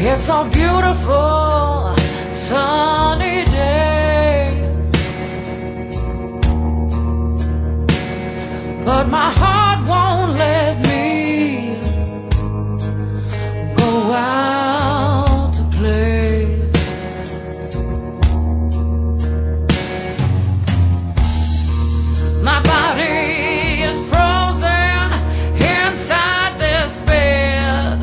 It's a beautiful sunny day, but my heart won't let me go out to play. My body is frozen inside this bed,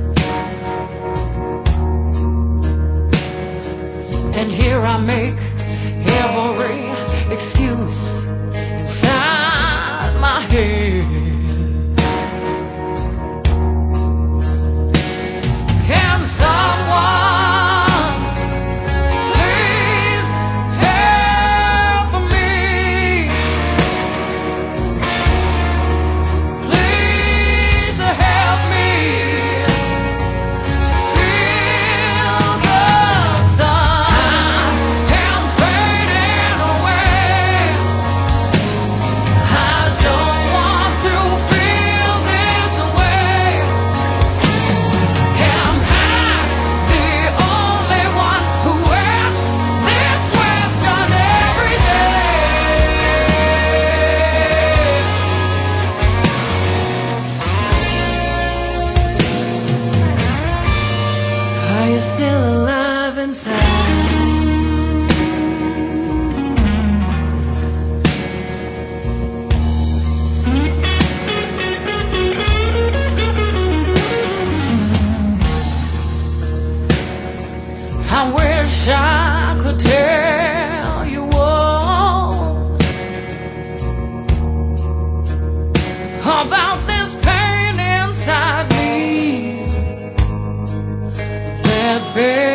and here I make every excuse inside my head. Can someone please help me? Please help me feel the sun and fading away. I don't want to feel this way. Am I the only one who asks this question every day? Are you still alive inside? I wish I could tell you all about this pain inside me that